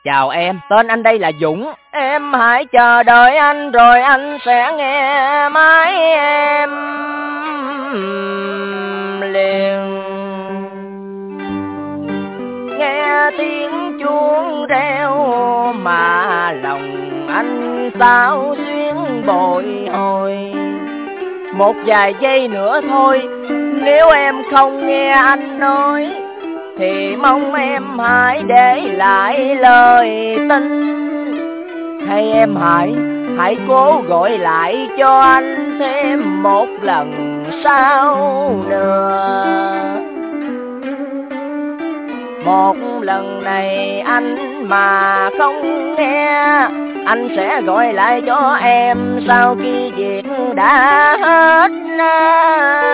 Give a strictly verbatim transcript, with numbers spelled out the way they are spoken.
Chào em, tên anh đây là Dũng. Em hãy chờ đợi anh rồi anh sẽ nghe mãi em liền. Nghe tiếng chuông reo mà lòng anh sao xuyến bồi hồi. Một vài giây nữa thôi, nếu em không nghe anh nói thì mong em hãy để lại lời tin. Hay em hãy, hãy cố gọi lại cho anh thêm một lần sau nữa. Một lần này anh mà không nghe, anh sẽ gọi lại cho em sau khi việc đã hết.